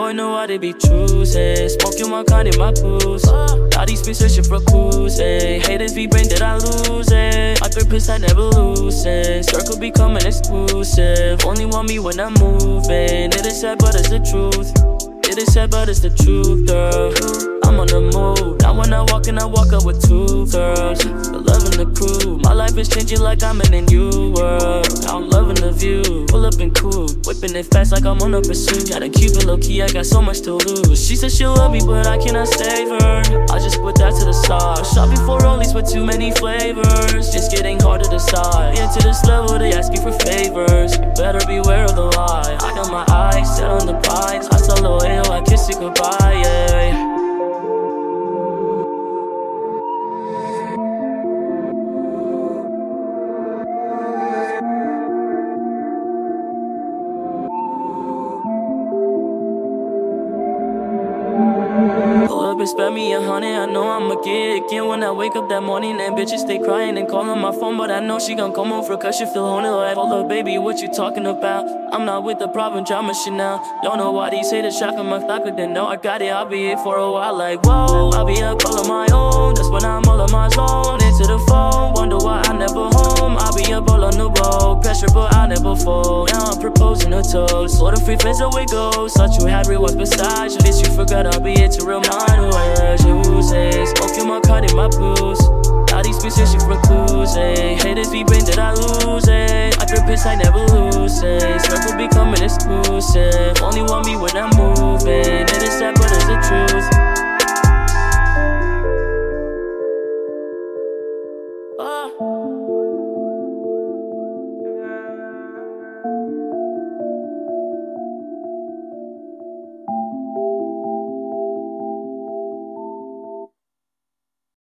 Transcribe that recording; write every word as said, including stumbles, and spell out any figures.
know I know why they be choosing. Smoking one kind in my booze. Now these be searching for clues, eh. Haters be brain that I lose it. My therapist I never lose it. Circle becoming exclusive. Only want me when I'm moving. It is sad but it's the truth. It is sad but it's the truth, girl. I'm on the move. Now when I walk in I walk up with two girls. But loving the crew. My life is changing like I'm in a new world. Now I'm loving the view. Pull up and cool. Whipping it fast like I'm on a pursuit. Gotta keep it low key, I got so much to lose. She said she'll love me but I cannot save her. I just put that to the side. Shopping for rollies with too many flavors. Just getting hard to decide. Into this level they ask me for favors. You better beware of the lie. I got my eyes set on the prize. I saw loyal, I kiss it goodbye, yeah. Pull up and spend me a hundred, I know I'ma get it again when I wake up that morning. And bitches stay crying and calling my phone, but I know she gon' come over cause she feel haunted like, hold up baby, what you talking about? I'm not with the problem, drama shit now. Don't know why these haters shocking my thought, but they know I got it. I'll be here for a while like, whoa, I'll be up all on my own. That's when I'm all on my zone. Into the phone, wonder why I never home. I'll be up all on the road, pressure but I never fold. Now I'm proposing a toast, sort of free friends away goes. Thought you had real ones beside you, this you forgot I'll be here to remind who I chooses. Smoking my card in my booze. Now these bitches searching for clues, eh. Haters be brain that I lose, eh. My therapist I never lose, eh. Circle becoming exclusive. Only want me when I'm moving.